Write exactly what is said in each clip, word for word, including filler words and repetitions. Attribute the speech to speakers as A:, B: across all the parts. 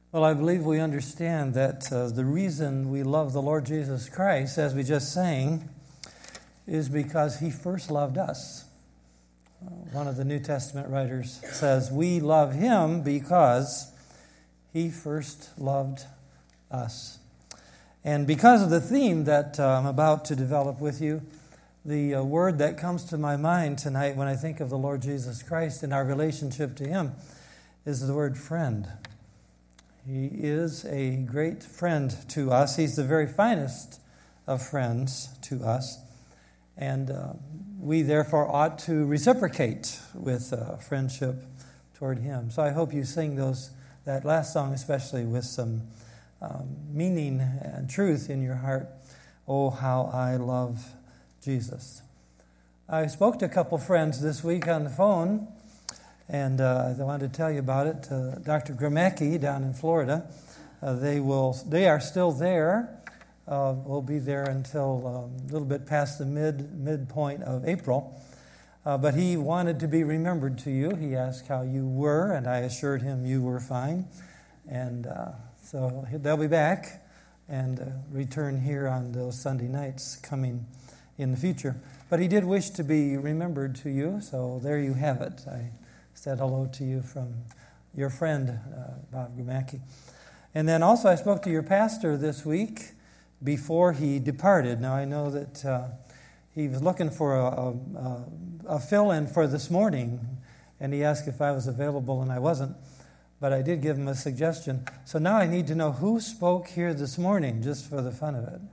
A: Well, I believe we understand that uh, the reason we love the Lord Jesus Christ, as we just sang, is because He first loved us. Uh, one of the New Testament writers says, we love Him because He first loved us. And because of the theme that uh, I'm about to develop with you, the uh, word that comes to my mind tonight when I think of the Lord Jesus Christ and our relationship to Him is the word friend. He is a great friend to us. He's the very finest of friends to us. And uh, we therefore ought to reciprocate with uh, friendship toward Him. So I hope you sing those that last song especially with some um, meaning and truth in your heart. Oh, how I love Jesus. I spoke to a couple friends this week on the phone, and uh, I wanted to tell you about it. Uh, Doctor Gramacki down in Florida, uh, they will. They are still there. Uh, we'll be there until um, a little bit past the mid midpoint of April. Uh, but he wanted to be remembered to you. He asked how you were, and I assured him you were fine. And uh, so they'll be back and uh, return here on those Sunday nights coming in the future. But he did wish to be remembered to you, so there you have it. I said hello to you from your friend, uh, Bob Gramacki. And then also I spoke to your pastor this week before he departed. Now I know that uh, he was looking for a, a, a fill-in for this morning, and he asked if I was available, and I wasn't. But I did give him a suggestion. So now I need to know who spoke here this morning, just for the fun of it.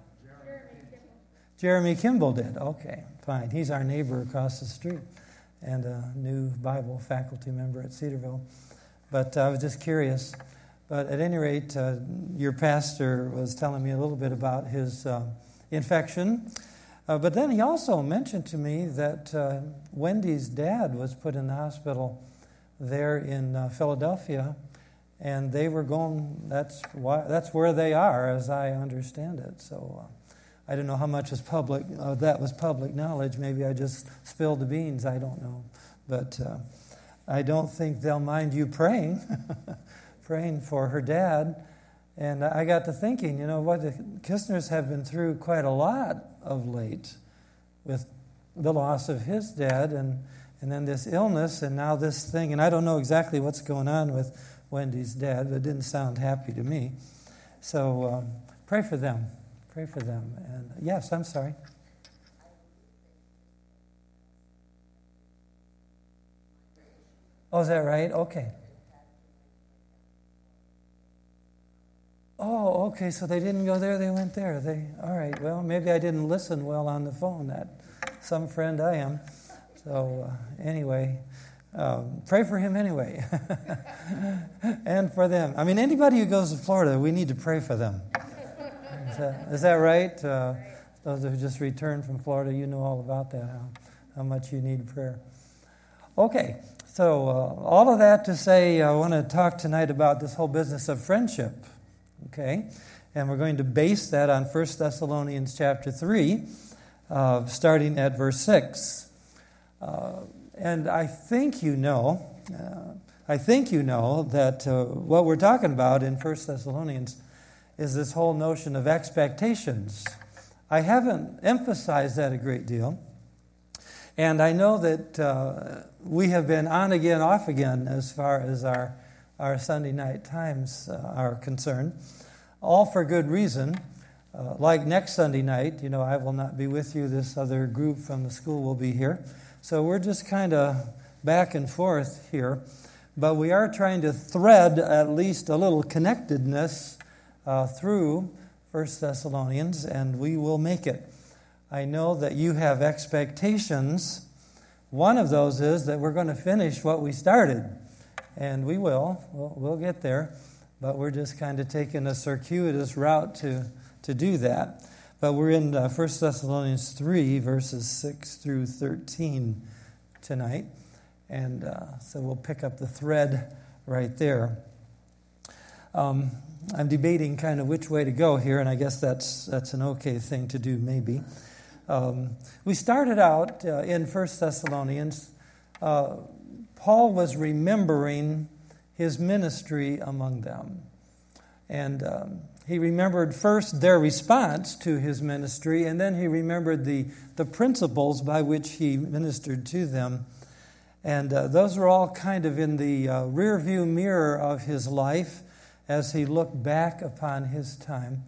A: Jeremy Kimball did. Okay, fine. He's our neighbor across the street and a new Bible faculty member at Cedarville. But I was just curious. But at any rate, uh, your pastor was telling me a little bit about his uh, infection. Uh, but then he also mentioned to me that uh, Wendy's dad was put in the hospital there in uh, Philadelphia, and they were going, that's why, that's where they are, as I understand it. So uh, I don't know how much was public, uh, that was public knowledge. Maybe I just spilled the beans, I don't know. But uh, I don't think they'll mind you praying, praying for her dad. And I got to thinking, you know what, the Kistners have been through quite a lot of late with the loss of his dad and, and then this illness and now this thing. And I don't know exactly what's going on with Wendy's dad, but it didn't sound happy to me. So um, pray for them. Pray for them. And yes, I'm sorry. Oh, is that right? Okay. Oh, okay. So they didn't go there. They went there. They all right. Well, maybe I didn't listen well on the phone. That some friend I am. So uh, anyway, um, pray for him anyway, and for them. I mean, anybody who goes to Florida, we need to pray for them. Is that, is that right? Uh, those who just returned from Florida, you know all about that, how, how much you need prayer. Okay, so uh, all of that to say, I want to talk tonight about this whole business of friendship, okay? And we're going to base that on First Thessalonians chapter three, uh, starting at verse six. Uh, and I think you know, uh, I think you know that uh, what we're talking about in First Thessalonians is this whole notion of expectations. I haven't emphasized that a great deal. And I know that uh, we have been on again, off again as far as our, our Sunday night times uh, are concerned, all for good reason. Uh, like next Sunday night, you know, I will not be with you. This other group from the school will be here. So we're just kind of back and forth here. But we are trying to thread at least a little connectedness Uh, through First Thessalonians, and we will make it. I know that you have expectations. One of those is that we're going to finish what we started, and we will. We'll, we'll get there, but we're just kind of taking a circuitous route to, to do that. But we're in uh, First Thessalonians three, verses six through thirteen tonight, and uh, so we'll pick up the thread right there. Um, I'm debating kind of which way to go here, and I guess that's that's an okay thing to do, maybe. Um, we started out uh, in First Thessalonians. Uh, Paul was remembering his ministry among them. And um, he remembered first their response to his ministry, and then he remembered the, the principles by which he ministered to them. And uh, those were all kind of in the uh, rear view mirror of his life as he looked back upon his time.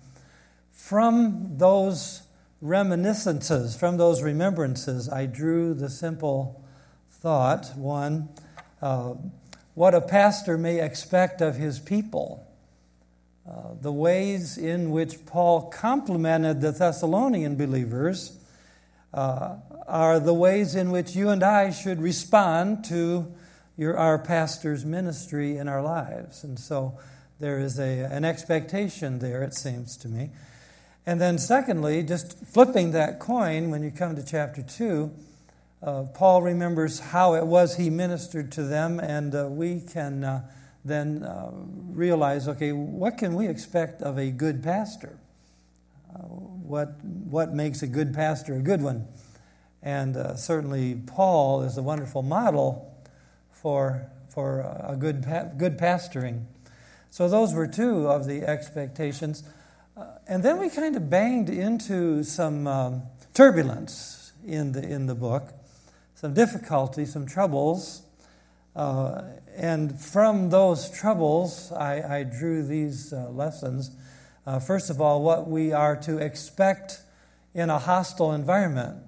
A: From those reminiscences, from those remembrances, I drew the simple thought, one, uh, what a pastor may expect of his people. Uh, the ways in which Paul complimented the Thessalonian believers uh, are the ways in which you and I should respond to your, our pastor's ministry in our lives. And so there is a, an expectation there, it seems to me. And then secondly, just flipping that coin, when you come to chapter two, uh, Paul remembers how it was he ministered to them, and uh, we can uh, then uh, realize, okay, what can we expect of a good pastor? Uh, what, what makes a good pastor a good one? And uh, certainly Paul is a wonderful model for, for a good, good pastoring. So those were two of the expectations. Uh, and then we kind of banged into some um, turbulence in the in the book, some difficulty, some troubles. Uh, and from those troubles, I, I drew these uh, lessons. Uh, first of all, what we are to expect in a hostile environment.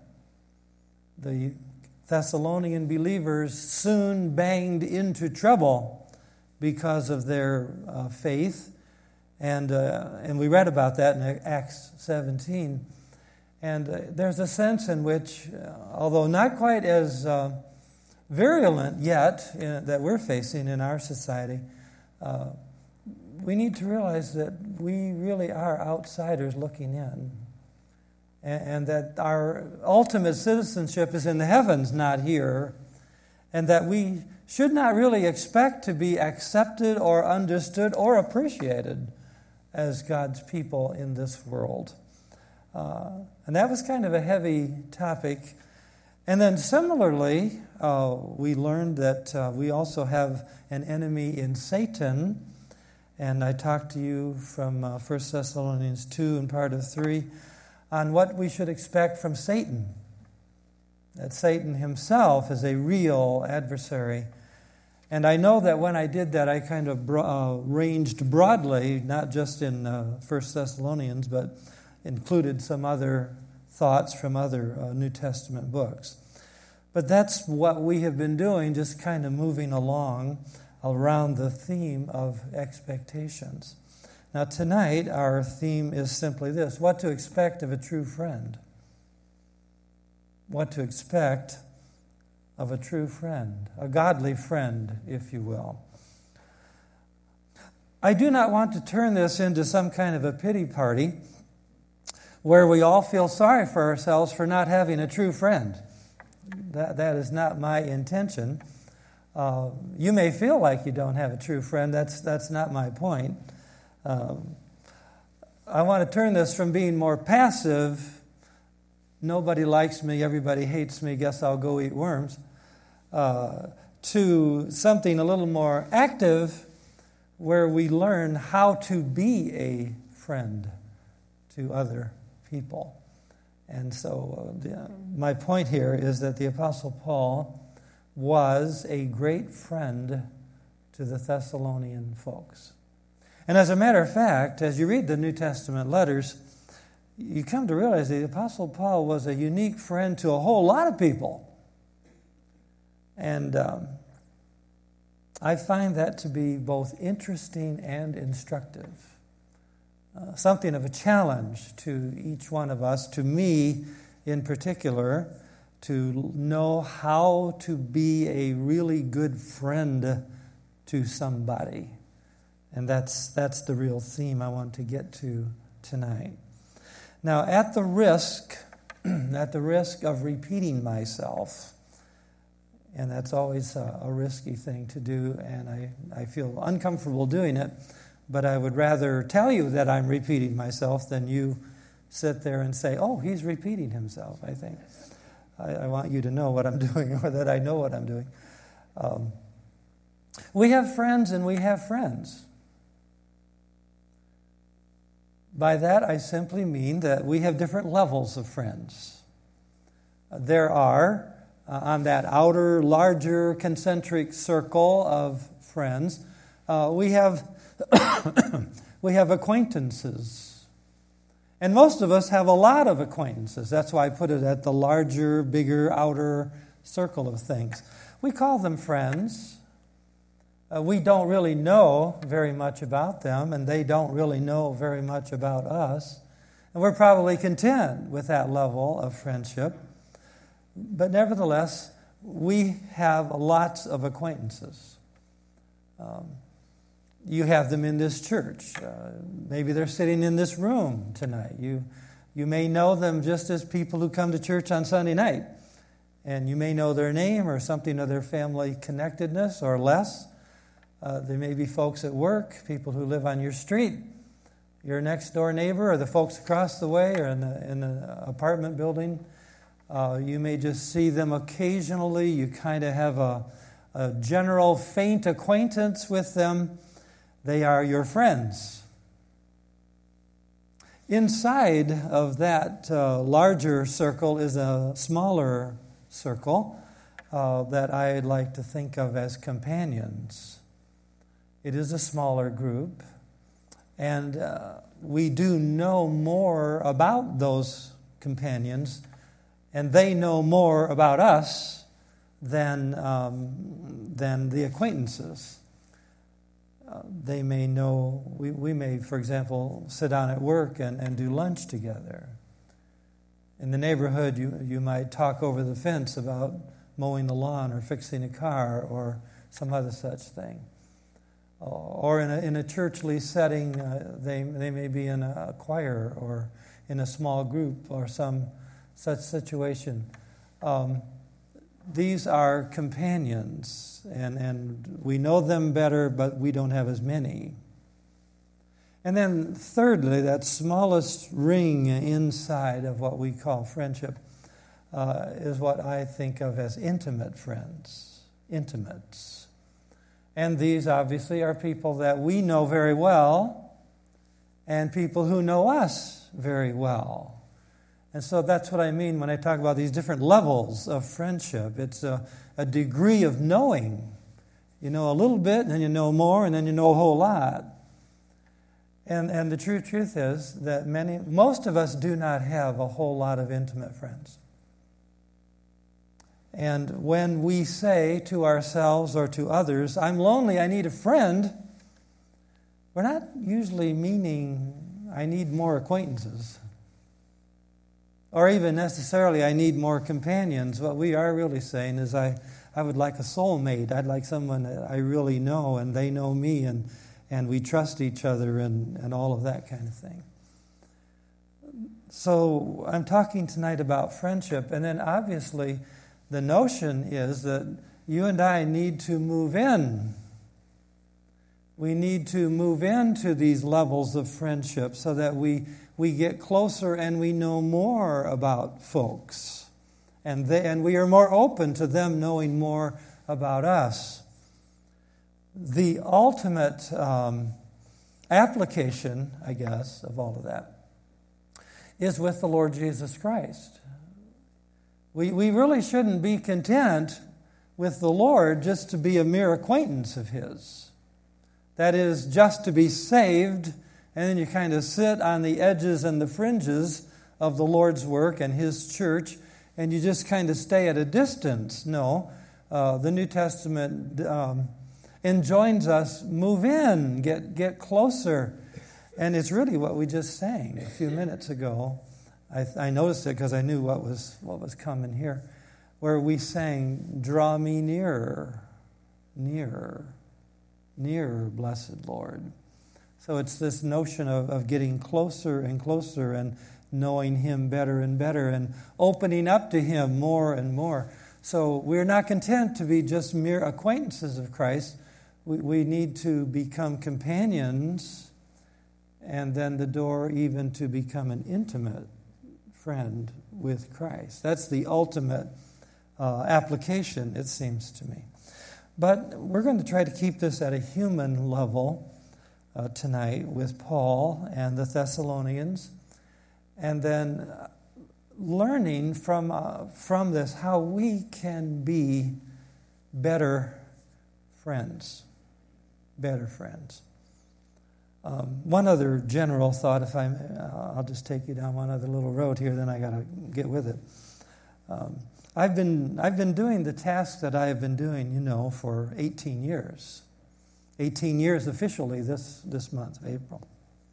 A: The Thessalonian believers soon banged into trouble because of their uh, faith. And uh, and we read about that in Acts seventeen. And uh, there's a sense in which, uh, although not quite as uh, virulent yet in, that we're facing in our society, uh, we need to realize that we really are outsiders looking in. And, and that our ultimate citizenship is in the heavens, not here. And that we should not really expect to be accepted or understood or appreciated as God's people in this world. Uh, and that was kind of a heavy topic. And then similarly, uh, we learned that uh, we also have an enemy in Satan. And I talked to you from uh, First Thessalonians two and part of three on what we should expect from Satan. That Satan himself is a real adversary. And I know that when I did that, I kind of bro- uh, ranged broadly, not just in uh, First Thessalonians, but included some other thoughts from other uh, New Testament books. But that's what we have been doing, just kind of moving along around the theme of expectations. Now tonight, our theme is simply this: what to expect of a true friend. What to expect of a true friend, a godly friend, if you will. I do not want to turn this into some kind of a pity party where we all feel sorry for ourselves for not having a true friend. That, that is not my intention. Uh, you may feel like you don't have a true friend. That's, that's not my point. Um, I want to turn this from being more passive, nobody likes me, everybody hates me, guess I'll go eat worms, uh, to something a little more active where we learn how to be a friend to other people. And so uh, the, my point here is that the Apostle Paul was a great friend to the Thessalonian folks. And as a matter of fact, as you read the New Testament letters, you come to realize the Apostle Paul was a unique friend to a whole lot of people. And um, I find that to be both interesting and instructive. Uh, something of a challenge to each one of us, to me in particular, to know how to be a really good friend to somebody. And that's that's the real theme I want to get to tonight. Now, at the risk, at the risk of repeating myself, and that's always a, a risky thing to do, and I, I feel uncomfortable doing it, but I would rather tell you that I'm repeating myself than you sit there and say, oh, he's repeating himself, I think. I, I want you to know what I'm doing, or that I know what I'm doing. Um, we have friends and we have friends. By that, I simply mean that we have different levels of friends. There are, uh, on that outer, larger, concentric circle of friends, uh, we have we have acquaintances. And most of us have a lot of acquaintances. That's why I put it at the larger, bigger, outer circle of things. We call them friends. Uh, we don't really know very much about them, and they don't really know very much about us. And we're probably content with that level of friendship. But nevertheless, we have lots of acquaintances. Um, you have them in this church. Uh, maybe they're sitting in this room tonight. You, you may know them just as people who come to church on Sunday night. And you may know their name or something of their family connectedness or less. Uh, there may be folks at work, people who live on your street, your next door neighbor, or the folks across the way, or in the, in the apartment building. Uh, you may just see them occasionally. You kind of have a, a general faint acquaintance with them. They are your friends. Inside of that uh, larger circle is a smaller circle uh, that I'd like to think of as companions. It is a smaller group, and uh, we do know more about those companions, and they know more about us than, um, than the acquaintances. Uh, they may know, we, we may, for example, sit down at work and, and do lunch together. In the neighborhood, you, you might talk over the fence about mowing the lawn or fixing a car or some other such thing. Or in a, in a churchly setting, uh, they, they may be in a choir or in a small group or some such situation. Um, these are companions, and, and we know them better, but we don't have as many. And then thirdly, that smallest ring inside of what we call friendship uh, is what I think of as intimate friends, intimates. And these obviously are people that we know very well and people who know us very well. And so that's what I mean when I talk about these different levels of friendship. It's a, a degree of knowing. You know a little bit, and then you know more, and then you know a whole lot. And and the true truth is that many, most of us do not have a whole lot of intimate friends. And when we say to ourselves or to others, I'm lonely, I need a friend, we're not usually meaning I need more acquaintances. Or even necessarily I need more companions. What we are really saying is I, I would like a soulmate. I'd like someone that I really know and they know me and, and we trust each other and, and all of that kind of thing. So I'm talking tonight about friendship, and then obviously the notion is that you and I need to move in. We need to move into these levels of friendship so that we, we get closer and we know more about folks. And, they, and we are more open to them knowing more about us. The ultimate um, application, I guess, of all of that is with the Lord Jesus Christ. We we really shouldn't be content with the Lord just to be a mere acquaintance of His. That is, just to be saved, and then you kind of sit on the edges and the fringes of the Lord's work and His church, and you just kind of stay at a distance. No, uh, the New Testament um, enjoins us, move in, get get closer. And it's really what we just sang a few minutes ago. I, I noticed it because I knew what was what was coming here, where we sang, draw me nearer, nearer, nearer, blessed Lord. So it's this notion of, of getting closer and closer and knowing Him better and better and opening up to Him more and more. So we're not content to be just mere acquaintances of Christ. We, we need to become companions, and then the door even to become an intimate friend with Christ. That's the ultimate uh, application, it seems to me. But we're going to try to keep this at a human level. uh, tonight with Paul and the Thessalonians, and then learning from uh, from this how we can be better friends. Better friends. Um, one other general thought, if I may, uh, I'll just take you down one other little road here, then I got to get with it. Um, I've been I've been doing the task that I have been doing, you know, for eighteen years. eighteen years officially this this month, April.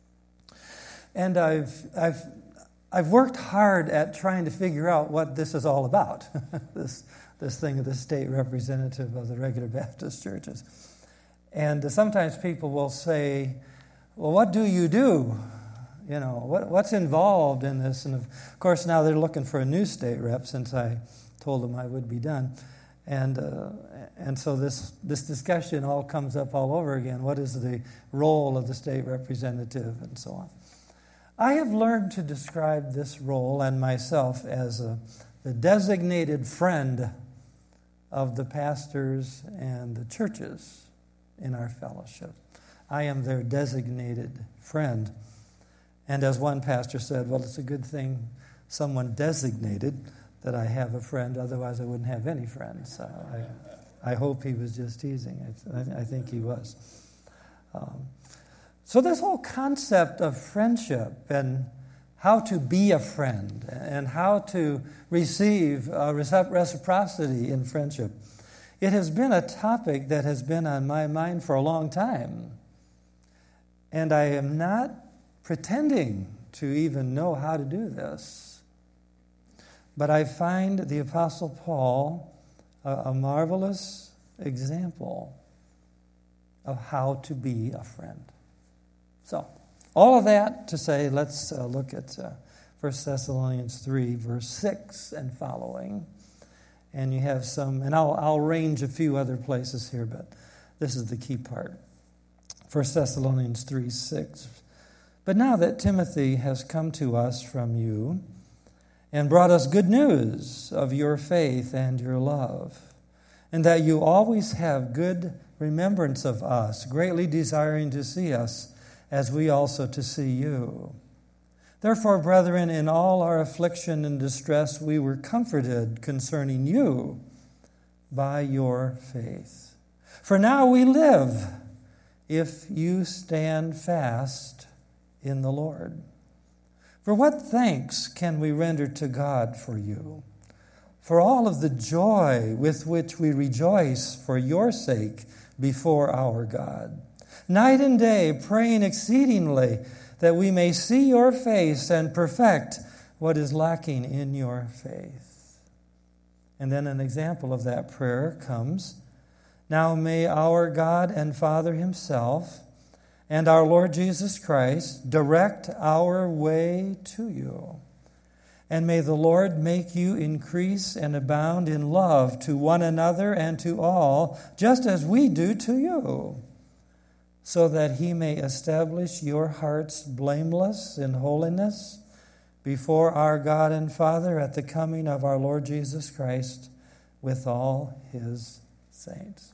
A: And I've I've I've worked hard at trying to figure out what this is all about. this this thing of the state representative of the regular Baptist churches. And uh, sometimes people will say, well, what do you do? You know, what, what's involved in this? And of course, now they're looking for a new state rep since I told them I would be done. And uh, and so this, this discussion all comes up all over again. What is the role of the state representative and so on? I have learned to describe this role and myself as a, the designated friend of the pastors and the churches in our fellowship. I am their designated friend. And as one pastor said, well, it's a good thing someone designated that I have a friend, otherwise I wouldn't have any friends. So I, I hope he was just teasing. I, I think he was. Um, so this whole concept of friendship and how to be a friend and how to receive uh, reciprocity in friendship, it has been a topic that has been on my mind for a long time. And I am not pretending to even know how to do this. But I find the Apostle Paul a, a marvelous example of how to be a friend. So, all of that to say, let's uh, look at uh, First Thessalonians three, verse six and following. And you have some, and I'll, I'll range a few other places here, but this is the key part. First Thessalonians three, six. But now that Timothy has come to us from you and brought us good news of your faith and your love, and that you always have good remembrance of us, greatly desiring to see us, as we also to see you. Therefore, brethren, in all our affliction and distress, we were comforted concerning you by your faith. For now we live, if you stand fast in the Lord. For what thanks can we render to God for you? For all of the joy with which we rejoice for your sake before our God, night and day praying exceedingly that we may see your face and perfect what is lacking in your faith. And then an example of that prayer comes, now may our God and Father himself and our Lord Jesus Christ direct our way to you. And may the Lord make you increase and abound in love to one another and to all, just as we do to you, so that he may establish your hearts blameless in holiness before our God and Father at the coming of our Lord Jesus Christ with all his saints.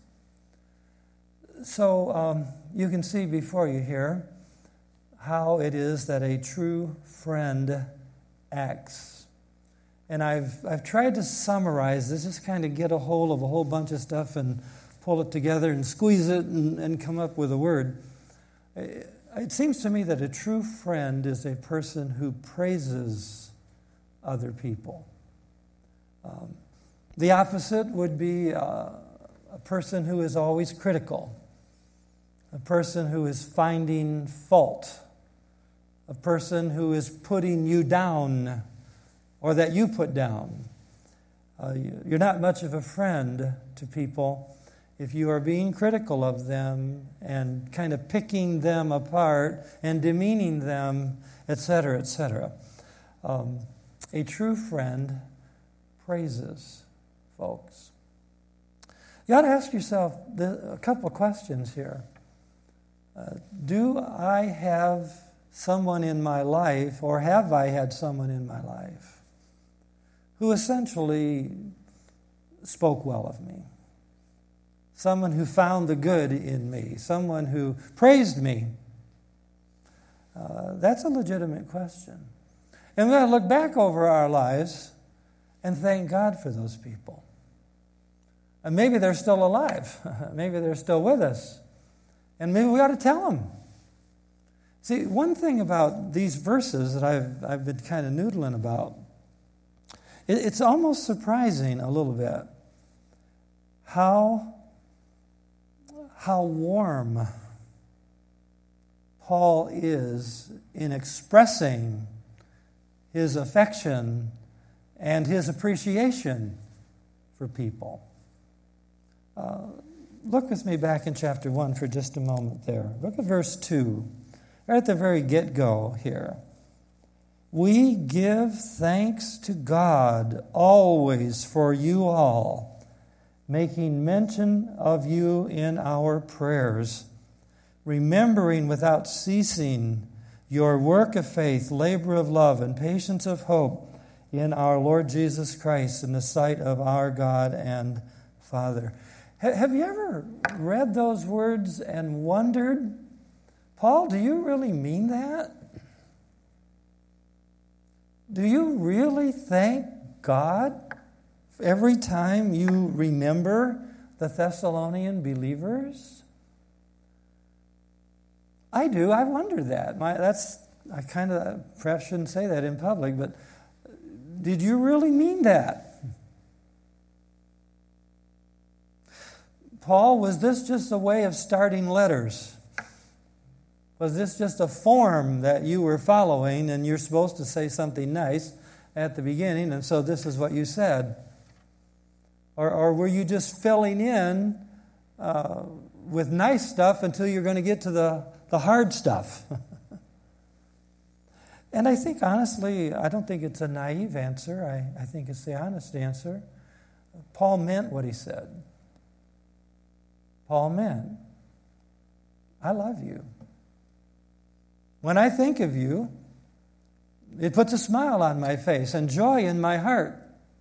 A: So um, you can see before you here how it is that a true friend acts. And I've I've tried to summarize this, just kind of get a hold of a whole bunch of stuff and pull it together and squeeze it and, and come up with a word. It seems to me that a true friend is a person who praises other people. Um, the opposite would be uh, a person who is always critical, a person who is finding fault, a person who is putting you down or that you put down. Uh, you're not much of a friend to people if you are being critical of them and kind of picking them apart and demeaning them, et cetera, et cetera. Um, a true friend praises folks. You ought to ask yourself a couple of questions here. Uh, do I have someone in my life, or have I had someone in my life, who essentially spoke well of me? Someone who found the good in me, someone who praised me that's a legitimate question. And we got to look back over our lives and thank God for those people. And maybe they're still alive. Maybe they're still with us. And maybe we ought to tell them. See, one thing about these verses that I've, I've been kind of noodling about, it, it's almost surprising a little bit how, how warm Paul is in expressing his affection and his appreciation for people. Uh, look with me back in chapter one for just a moment there. Look at verse two. Right at the very get-go here. We give thanks to God always for you all, making mention of you in our prayers, remembering without ceasing your work of faith, labor of love, and patience of hope in our Lord Jesus Christ in the sight of our God and Father. Have you ever read those words and wondered, Paul, do you really mean that? Do you really thank God every time you remember the Thessalonian believers? I do. I wondered that. My, that's I kind of perhaps shouldn't say that in public, but did you really mean that? Paul, was this just a way of starting letters? Was this just a form that you were following and you're supposed to say something nice at the beginning, and so this is what you said? Or, or were you just filling in uh, with nice stuff until you're going to get to the, the hard stuff? And I think, honestly, I don't think it's a naive answer. I, I think it's the honest answer. Paul meant what he said. Paul meant, I love you. When I think of you, it puts a smile on my face and joy in my heart.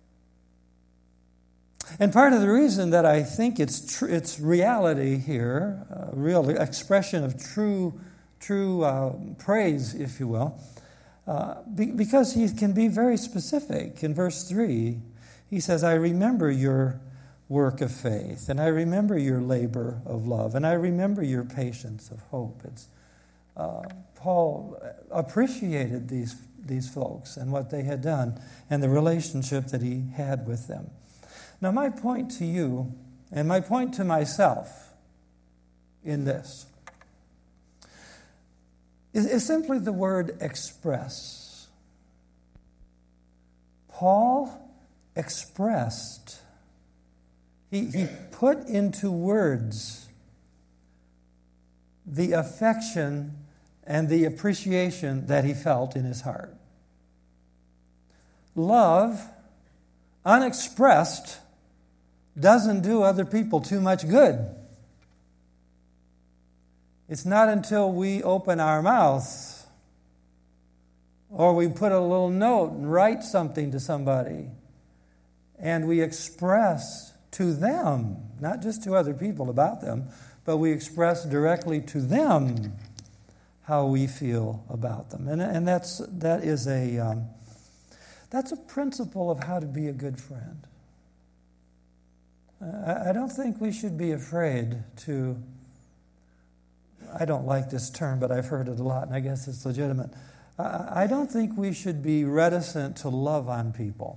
A: And part of the reason that I think it's tr- it's reality here, a real expression of true, true uh, praise, if you will, uh, be- because he can be very specific. In verse three, he says, I remember your work of faith, and I remember your labor of love, and I remember your patience of hope. It's uh, Paul appreciated these these folks and what they had done and the relationship that he had with them. Now, my point to you, and my point to myself in this, is, is simply the word express. Paul expressed, he, he put into words the affection and the appreciation that he felt in his heart. Love, unexpressed, doesn't do other people too much good. It's not until we open our mouth or we put a little note and write something to somebody and we express to them, not just to other people about them, but we express directly to them how we feel about them. And, and that's that is a um, that's a principle of how to be a good friend. I, I don't think we should be afraid to, I don't like this term, but I've heard it a lot, and I guess it's legitimate. I, I don't think we should be reticent to love on people,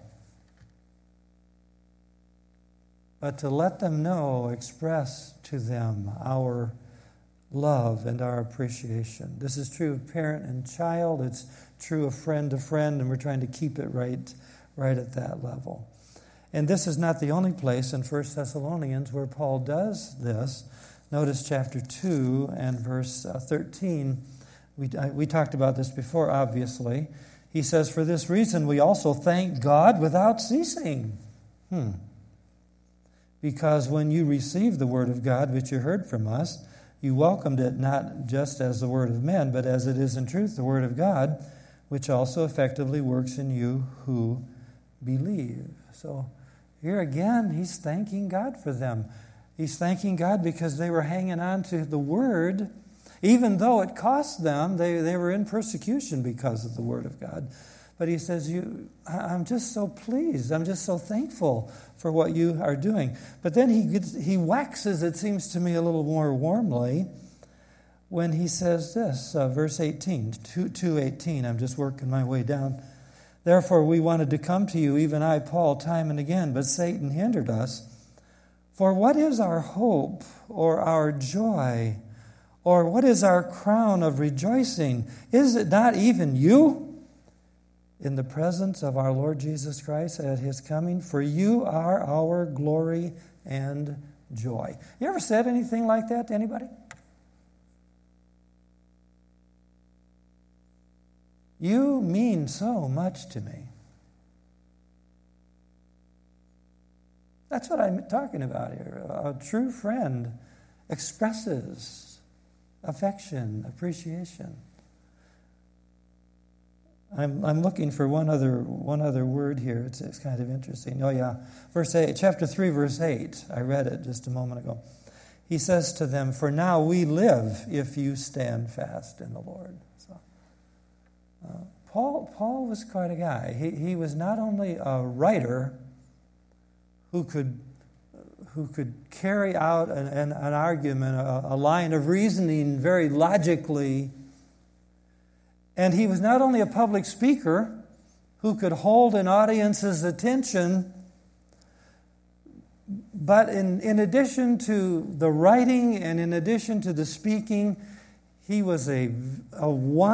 A: but to let them know, express to them our love and our appreciation. This is true of parent and child. It's true of friend to friend, and we're trying to keep it right, right at that level. And this is not the only place in First Thessalonians where Paul does this. Notice chapter two and verse thirteen. We, I, we talked about this before, obviously. He says, for this reason we also thank God without ceasing. Hmm. Because when you received the word of God, which you heard from us, you welcomed it not just as the word of men, but as it is in truth the word of God, which also effectively works in you who believe. So here again, he's thanking God for them. He's thanking God because they were hanging on to the word Even though it cost them, they, they were in persecution because of the Word of God. But he says, "You, I'm just so pleased. I'm just so thankful for what you are doing." But then he gets, he waxes, it seems to me, a little more warmly when he says this, uh, verse eighteen, two eighteen. I'm just working my way down. "Therefore we wanted to come to you, even I, Paul, time and again, but Satan hindered us. For what is our hope or our joy, or what is our crown of rejoicing? Is it not even you? In the presence of our Lord Jesus Christ at his coming, for you are our glory and joy." You ever said anything like that to anybody? You mean so much to me. That's what I'm talking about here. A true friend expresses affection, appreciation. I'm I'm looking for one other one other word here. It's it's kind of interesting. Oh yeah, verse eight, chapter three, verse eight. I read it just a moment ago. He says to them, "For now we live if you stand fast in the Lord." So, uh, Paul Paul was quite a guy. He he was not only a writer who could who could carry out an an, an argument, a, a line of reasoning very logically. And he was not only a public speaker who could hold an audience's attention, but in, in addition to the writing and in addition to the speaking, he was a, a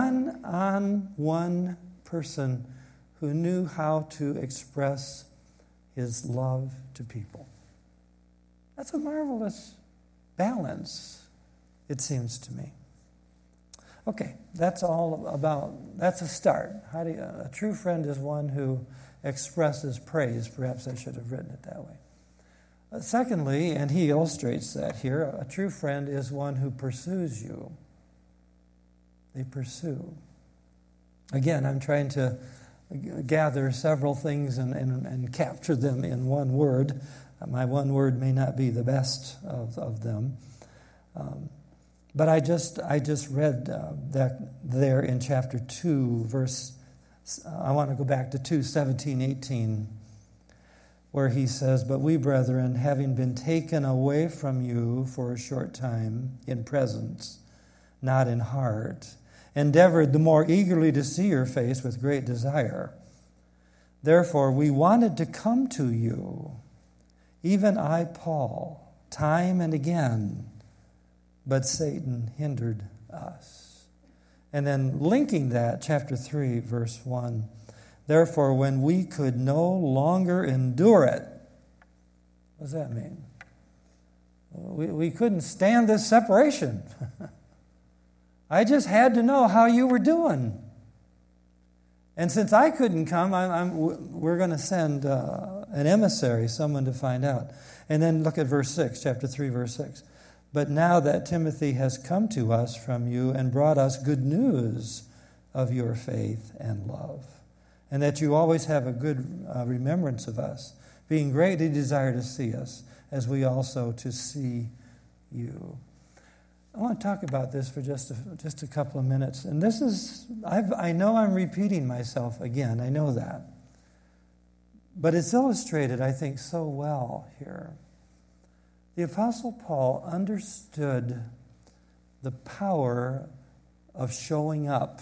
A: one-on-one person who knew how to express his love to people. That's a marvelous balance, it seems to me. Okay, that's all about, that's a start. How do you, a true friend is one who expresses praise. Perhaps I should have written it that way. Uh, secondly, and he illustrates that here, a true friend is one who pursues you. They pursue. Again, I'm trying to gather several things and, and, and capture them in one word. Uh, my one word may not be the best of, of them. Um, But I just I just read uh, that there in chapter two, verse, uh, I want to go back to two, seventeen, eighteen, where he says, "But we, brethren, having been taken away from you for a short time in presence, not in heart, endeavored the more eagerly to see your face with great desire. Therefore we wanted to come to you, even I, Paul, time and again, but Satan hindered us." And then linking that, chapter three, verse one, "Therefore, when we could no longer endure it," what does that mean? We, we couldn't stand this separation. I just had to know how you were doing. And since I couldn't come, I'm, I'm, we're going to send uh, an emissary, someone to find out. And then look at verse six, chapter three, verse six. "But now that Timothy has come to us from you and brought us good news of your faith and love, and that you always have a good uh, remembrance of us, being greatly desired to see us, as we also to see you." I want to talk about this for just a, just a couple of minutes. And this is, I've, I know I'm repeating myself again. I know that. But it's illustrated, I think, so well here. The Apostle Paul understood the power of showing up.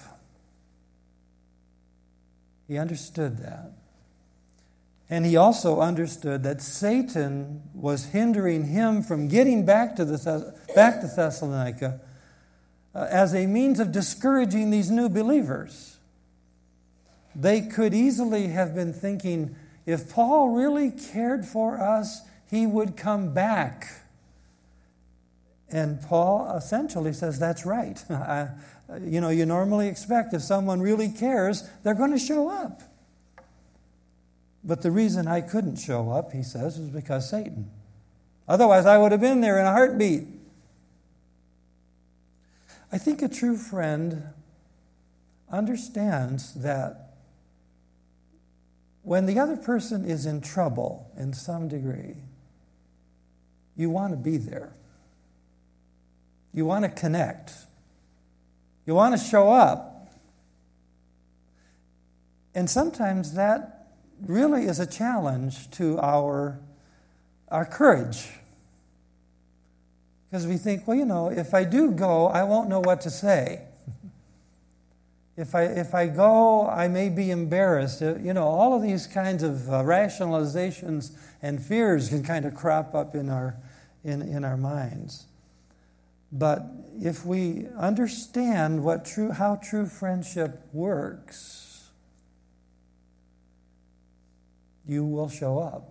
A: He understood that. And he also understood that Satan was hindering him from getting back to, the, back to Thessalonica uh, as a means of discouraging these new believers. They could easily have been thinking, if Paul really cared for us, he would come back. And Paul essentially says, that's right. I, you know, you normally expect if someone really cares, they're going to show up. But the reason I couldn't show up, he says, was because Satan. Otherwise, I would have been there in a heartbeat. I think a true friend understands that when the other person is in trouble in some degree, you want to be there. You want to connect. You want to show up. And sometimes that really is a challenge to our, our courage. Because we think, well, you know, if I do go, I won't know what to say. If I if I go, I may be embarrassed. You know, all of these kinds of uh, rationalizations and fears can kind of crop up in our in, in our minds. But if we understand what true how true friendship works, you will show up.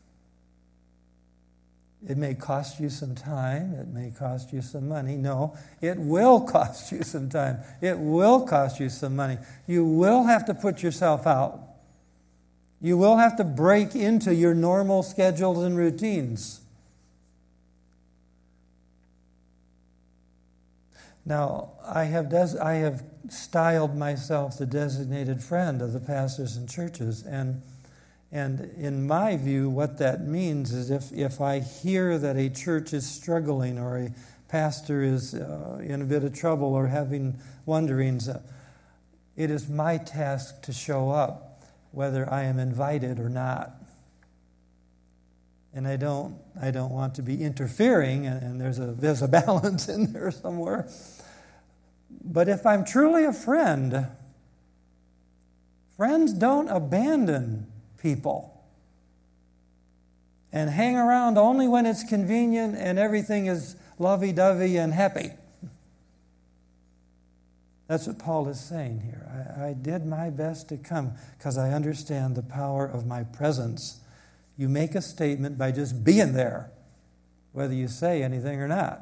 A: It may cost you some time. It may cost you some money. No, it will cost you some time. It will cost you some money. You will have to put yourself out. You will have to break into your normal schedules and routines. Now, I have des- I have styled myself the designated friend of the pastors and churches, and And in my view, what that means is if, if I hear that a church is struggling or a pastor is uh, in a bit of trouble or having wanderings, uh, it is my task to show up, whether I am invited or not. And I don't I don't want to be interfering, and, and there's a there's a balance in there somewhere. But if I'm truly a friend, friends don't abandon people and hang around only when it's convenient and everything is lovey-dovey and happy. That's what Paul is saying here. I, I did my best to come because I understand the power of my presence. You make a statement by just being there, whether you say anything or not.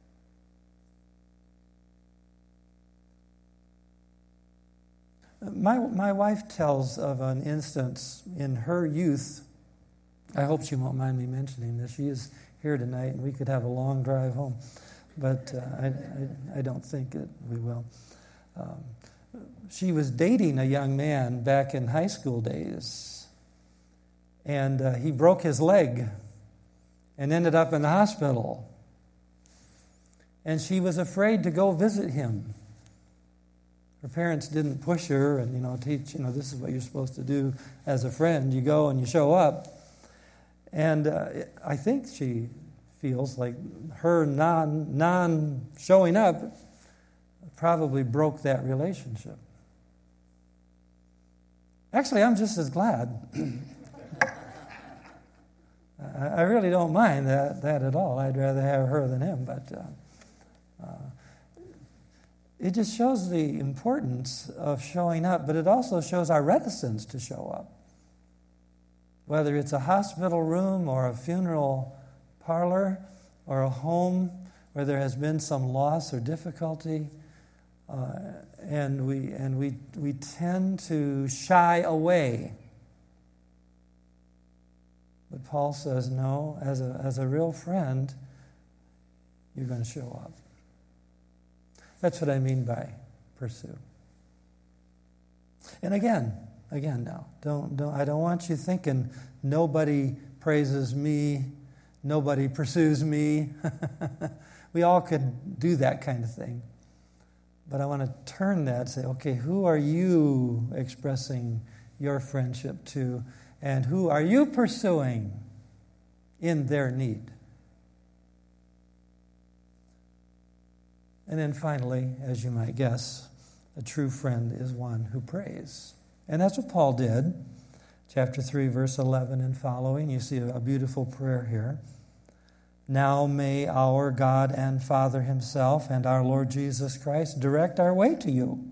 A: My my wife tells of an instance in her youth. I hope she won't mind me mentioning this. She is here tonight, and we could have a long drive home, but uh, I, I I don't think that we will. Um, she was dating a young man back in high school days, and uh, he broke his leg and ended up in the hospital. And she was afraid to go visit him. Her parents didn't push her and, you know, teach, you know, this is what you're supposed to do as a friend. You go and you show up. And uh, I think she feels like her non, non-showing up probably broke that relationship. Actually, I'm just as glad. I, I really don't mind that, that at all. I'd rather have her than him, but... Uh, uh, It just shows the importance of showing up, but it also shows our reticence to show up. Whether it's a hospital room or a funeral parlor or a home where there has been some loss or difficulty, uh, and we and we we tend to shy away. But Paul says, no, as a as a real friend, you're going to show up. That's what I mean by pursue. And again, again now, don't, don't I don't want you thinking nobody praises me, nobody pursues me. We all could do that kind of thing. But I want to turn that and say, okay, who are you expressing your friendship to, and who are you pursuing in their need? And then finally, as you might guess, a true friend is one who prays. And that's what Paul did. Chapter three, verse eleven and following, you see a beautiful prayer here. Now may our God and Father himself and our Lord Jesus Christ direct our way to you.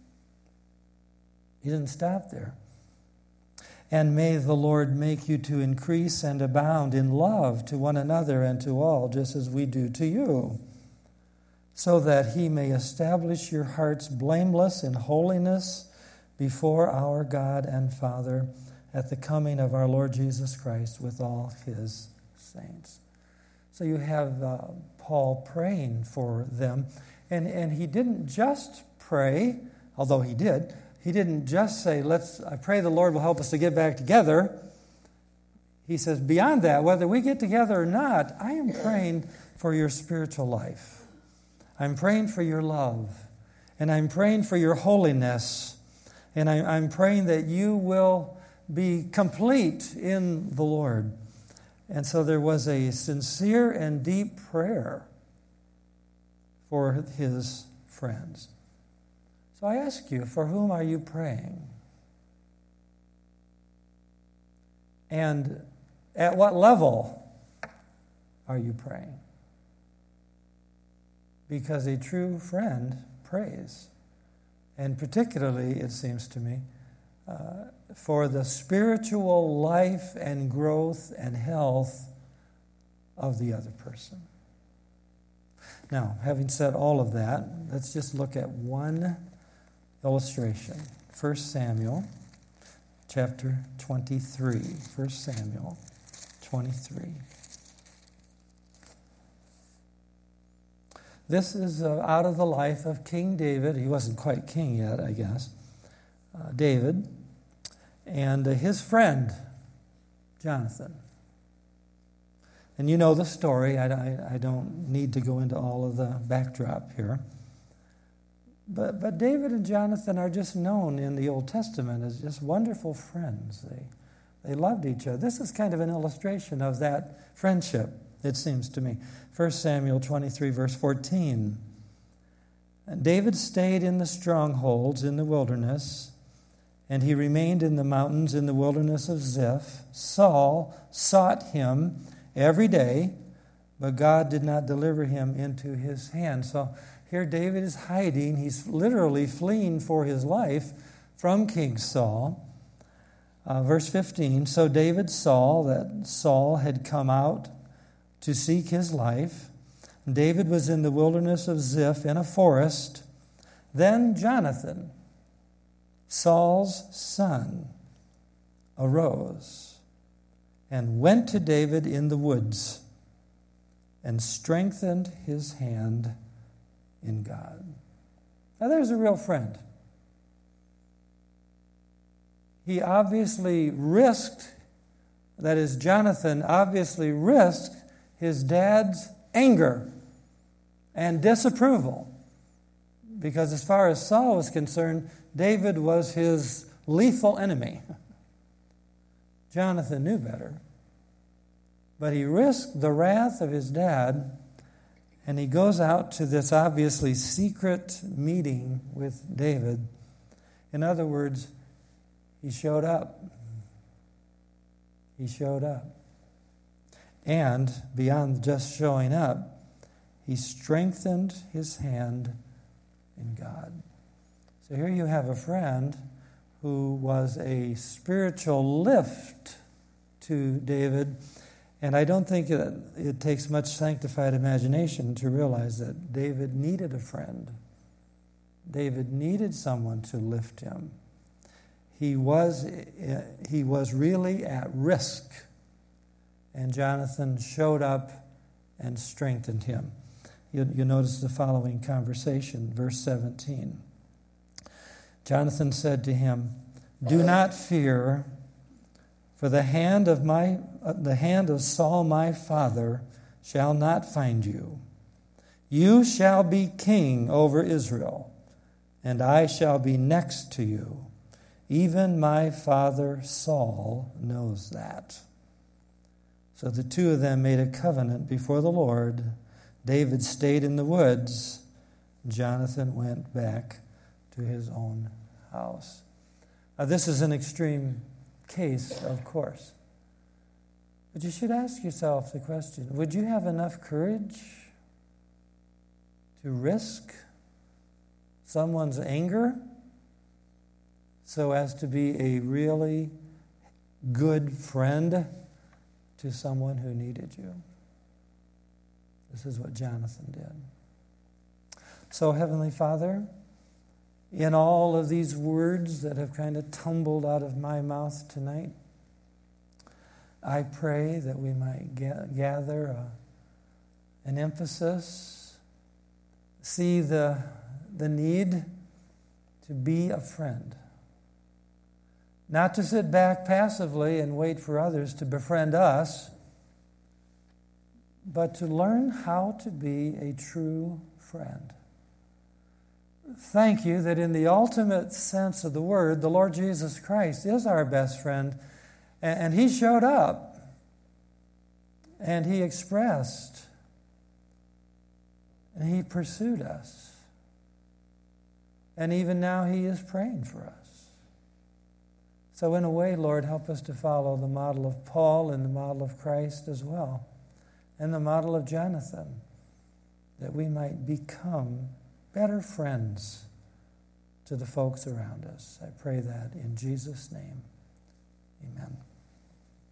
A: He didn't stop there. And may the Lord make you to increase and abound in love to one another and to all, just as we do to you, so that he may establish your hearts blameless in holiness before our God and Father at the coming of our Lord Jesus Christ with all his saints. So you have uh, Paul praying for them. And, and he didn't just pray, although he did. He didn't just say, "Let's. I pray the Lord will help us to get back together." He says, beyond that, whether we get together or not, I am praying for your spiritual life. I'm praying for your love. And I'm praying for your holiness. And I, I'm praying that you will be complete in the Lord. And so there was a sincere and deep prayer for his friends. So I ask you, for whom are you praying? And at what level are you praying? Because a true friend prays. And particularly, it seems to me, uh, for the spiritual life and growth and health of the other person. Now, having said all of that, let's just look at one illustration. First Samuel chapter twenty-three. First Samuel twenty-three. This is uh, out of the life of King David. He wasn't quite king yet, I guess. Uh, David and uh, his friend, Jonathan. And you know the story. I, I, I don't need to go into all of the backdrop here. But, but David and Jonathan are just known in the Old Testament as just wonderful friends. They, they loved each other. This is kind of an illustration of that friendship, it seems to me. First Samuel twenty-three, verse fourteen. And David stayed in the strongholds in the wilderness, and he remained in the mountains in the wilderness of Ziph. Saul sought him every day, but God did not deliver him into his hand. So here David is hiding. He's literally fleeing for his life from King Saul. Uh, verse fifteen, so David saw that Saul had come out to seek his life. David was in the wilderness of Ziph in a forest. Then Jonathan, Saul's son, arose and went to David in the woods and strengthened his hand in God. Now there's a real friend. He obviously risked, that is, Jonathan obviously risked his dad's anger and disapproval. Because as far as Saul was concerned, David was his lethal enemy. Jonathan knew better. But he risked the wrath of his dad, and he goes out to this obviously secret meeting with David. In other words, he showed up. He showed up. And beyond just showing up, he strengthened his hand in God. So here you have a friend who was a spiritual lift to David. And I don't think it, it takes much sanctified imagination to realize that David needed a friend. David needed someone to lift him. He was, he was really at risk. And Jonathan showed up and strengthened him. You, you notice the following conversation, verse seventeen. Jonathan said to him, do not fear, for the hand of my uh, the hand of Saul my father shall not find you. You shall be king over Israel, and I shall be next to you. Even my father Saul knows that. So the two of them made a covenant before the Lord. David stayed in the woods. Jonathan went back to his own house. Now, this is an extreme case, of course. But you should ask yourself the question, would you have enough courage to risk someone's anger so as to be a really good friend to someone who needed you? This is what Jonathan did. So, Heavenly Father, in all of these words that have kind of tumbled out of my mouth tonight, I pray that we might get, gather a, an emphasis, see the, the need to be a friend. Not to sit back passively and wait for others to befriend us, but to learn how to be a true friend. thank you that in the ultimate sense of the word, the Lord Jesus Christ is our best friend. And He showed up. And He expressed. And He pursued us. And even now He is praying for us. So in a way, Lord, help us to follow the model of Paul and the model of Christ as well. And the model of Jonathan, that we might become better friends to the folks around us. I pray that in Jesus' name. Amen.